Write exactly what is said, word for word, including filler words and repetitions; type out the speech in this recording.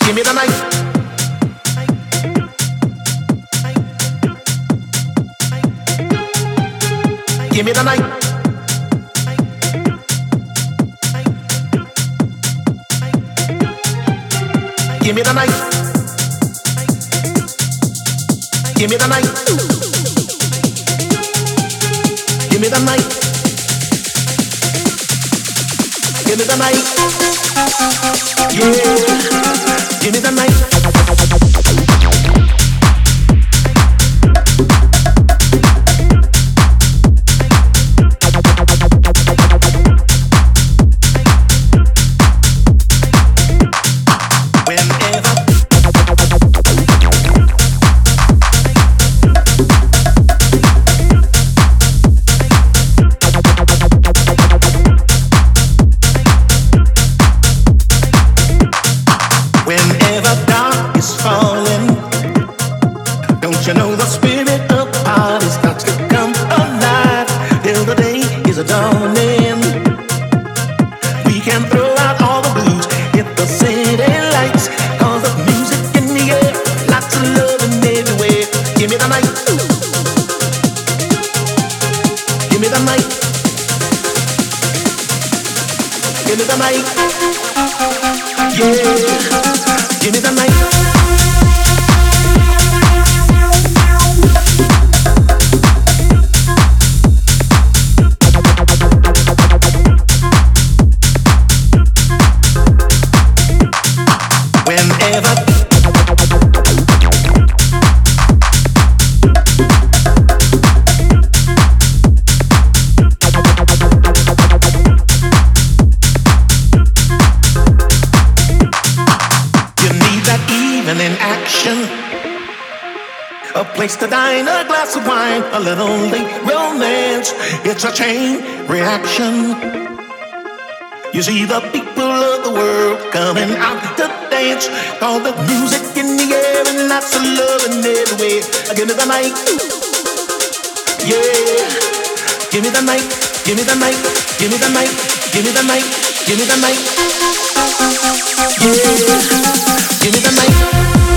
Give me the night. Give me the night. Give me the night. Give me the night. Give me the night. Give me the night. Yeah. Give me the night. To dine, a glass of wine, a little late romance. It's a chain reaction. You see the people of the world coming out to dance. All the music in the air and lots of love in every way. Give me the night. Yeah. Give me the night. Give me the night. Give me the night. Give me the night. Give me the night. Yeah. Give me the night.